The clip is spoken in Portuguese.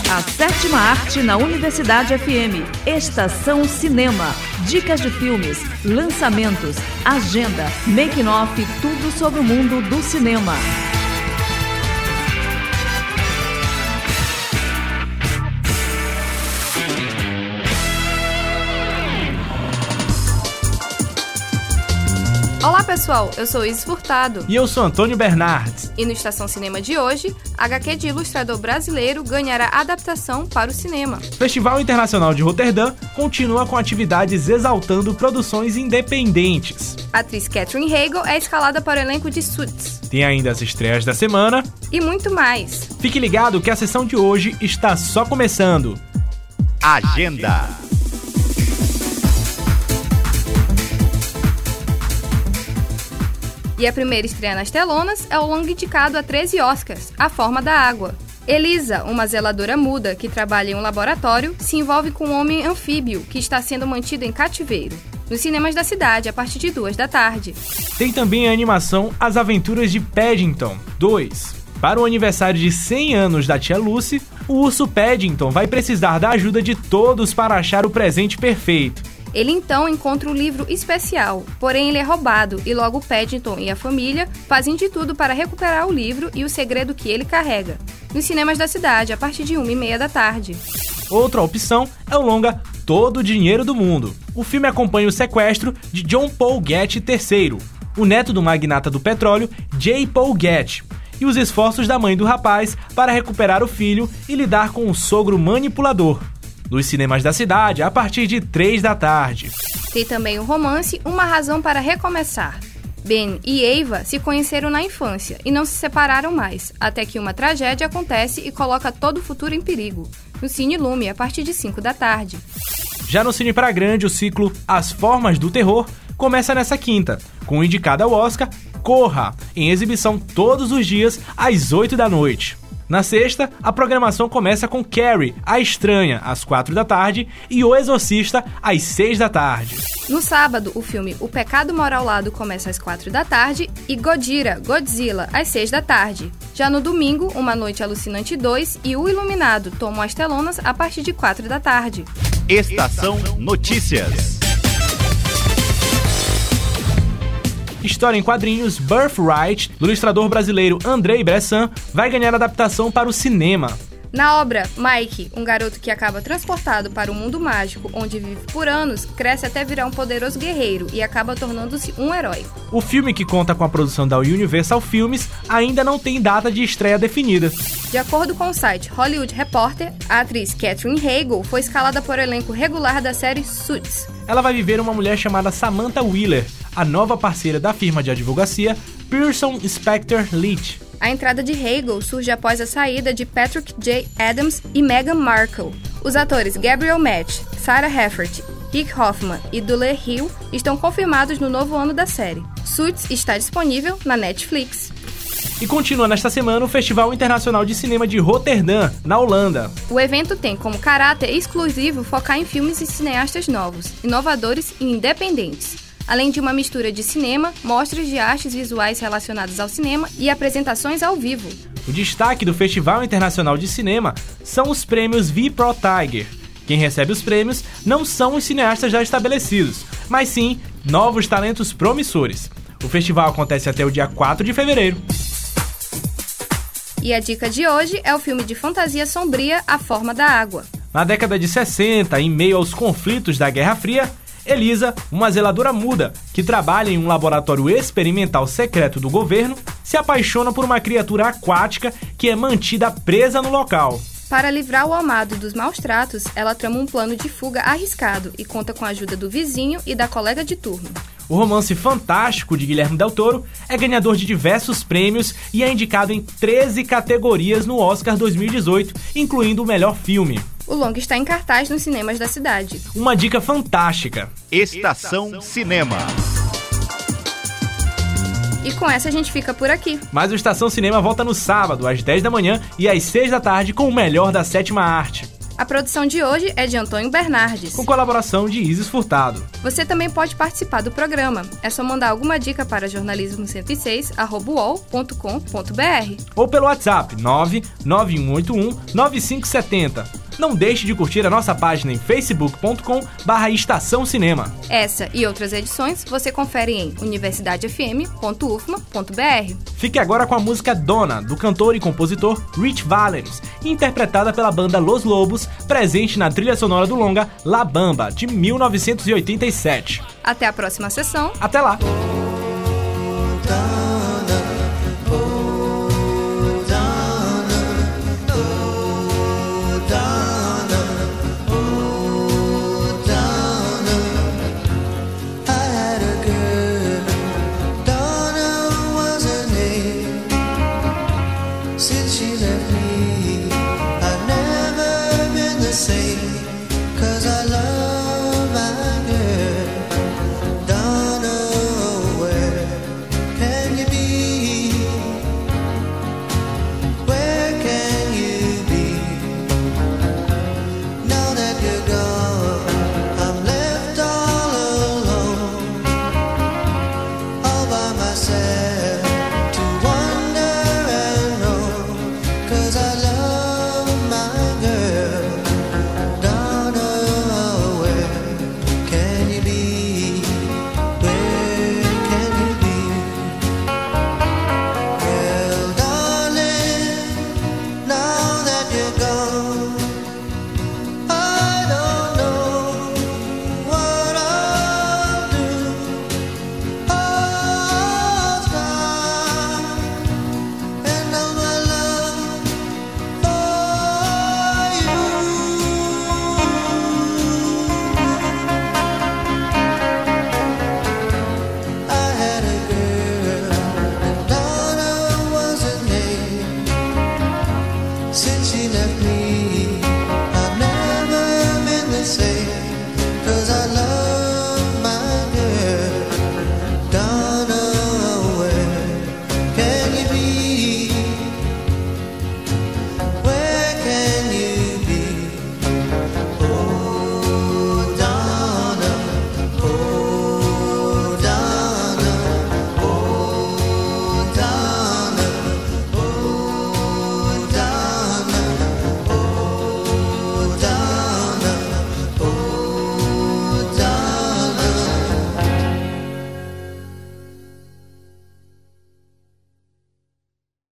A sétima arte na Universidade FM. Estação Cinema. Dicas de filmes, lançamentos, agenda, making-off, tudo sobre o mundo do cinema. Olá pessoal, eu sou Isis Furtado. E eu sou Antônio Bernardes. E no Estação Cinema de hoje, HQ de ilustrador brasileiro ganhará adaptação para o cinema. O Festival Internacional de Roterdã continua com atividades exaltando produções independentes. A atriz Katherine Heigl é escalada para o elenco de Suits. Tem ainda as estreias da semana. E muito mais. Fique ligado que a sessão de hoje está só começando. Agenda. E a primeira estreia nas telonas é o longa indicado a 13 Oscars, A Forma da Água. Elisa, uma zeladora muda que trabalha em um laboratório, se envolve com um homem anfíbio que está sendo mantido em cativeiro. Nos cinemas da cidade, a partir de 2 da tarde. Tem também a animação As Aventuras de Paddington 2. Para o aniversário de 100 anos da tia Lucy, o urso Paddington vai precisar da ajuda de todos para achar o presente perfeito. Ele então encontra um livro especial, porém ele é roubado e logo Paddington e a família fazem de tudo para recuperar o livro e o segredo que ele carrega. Nos cinemas da cidade, a partir de 1h30 da tarde. Outra opção é o longa Todo o Dinheiro do Mundo. O filme acompanha o sequestro de John Paul Getty III, o neto do magnata do petróleo J. Paul Getty, e os esforços da mãe do rapaz para recuperar o filho e lidar com o sogro manipulador. Nos cinemas da cidade, a partir de 3 da tarde. Tem também o romance Uma Razão para Recomeçar. Ben e Eva se conheceram na infância e não se separaram mais, até que uma tragédia acontece e coloca todo o futuro em perigo. No Cine Lume, a partir de 5 da tarde. Já no Cine Pra Grande, o ciclo As Formas do Terror começa nessa quinta, com o indicado ao Oscar Corra, em exibição todos os dias às 8 da noite. Na sexta, a programação começa com Carrie, a Estranha, às 4 da tarde, e O Exorcista, às 6 da tarde. No sábado, o filme O Pecado Mora ao Lado começa às 4 da tarde e Godzilla, às 6 da tarde. Já no domingo, Uma Noite Alucinante 2 e O Iluminado tomam as telonas a partir de 4 da tarde. Estação Notícias. História em quadrinhos Birthright, do ilustrador brasileiro Andrei Bressan, vai ganhar adaptação para o cinema. Na obra, Mike, um garoto que acaba transportado para um mundo mágico onde vive por anos, cresce até virar um poderoso guerreiro e acaba tornando-se um herói. O filme, que conta com a produção da Universal Films, ainda não tem data de estreia definida. De acordo com o site Hollywood Reporter, a atriz Katherine Heigl foi escalada por elenco regular da série Suits. Ela vai viver uma mulher chamada Samantha Wheeler, a nova parceira da firma de advocacia Pearson Spector Leach. A entrada de Heigl surge após a saída de Patrick J. Adams e Meghan Markle. Os atores Gabriel Macht, Sarah Hefferty, Rick Hoffman e Dule Hill estão confirmados no novo ano da série. Suits está disponível na Netflix. E continua nesta semana o Festival Internacional de Cinema de Roterdã, na Holanda. O evento tem como caráter exclusivo focar em filmes e cineastas novos, inovadores e independentes. Além de uma mistura de cinema, mostras de artes visuais relacionadas ao cinema e apresentações ao vivo. O destaque do Festival Internacional de Cinema são os prêmios V-Pro Tiger. Quem recebe os prêmios não são os cineastas já estabelecidos, mas sim novos talentos promissores. O festival acontece até o dia 4 de fevereiro. E a dica de hoje é o filme de fantasia sombria A Forma da Água. Na década de 60, em meio aos conflitos da Guerra Fria, Elisa, uma zeladora muda que trabalha em um laboratório experimental secreto do governo, se apaixona por uma criatura aquática que é mantida presa no local. Para livrar o amado dos maus tratos, ela trama um plano de fuga arriscado e conta com a ajuda do vizinho e da colega de turno. O romance fantástico de Guilherme Del Toro é ganhador de diversos prêmios e é indicado em 13 categorias no Oscar 2018, incluindo o melhor filme. O longa está em cartaz nos cinemas da cidade. Uma dica fantástica. Estação Cinema. E com essa a gente fica por aqui. Mas o Estação Cinema volta no sábado, às 10 da manhã e às 6 da tarde, com o melhor da sétima arte. A produção de hoje é de Antônio Bernardes, com colaboração de Isis Furtado. Você também pode participar do programa. É só mandar alguma dica para jornalismo106@uol.com.br ou pelo WhatsApp 991819570. Não deixe de curtir a nossa página em facebook.com/Estação Cinema. Essa e outras edições você confere em universidadefm.ufma.br. Fique agora com a música Dona, do cantor e compositor Rich Valens, interpretada pela banda Los Lobos, presente na trilha sonora do longa La Bamba, de 1987. Até a próxima sessão. Até lá! Since she left me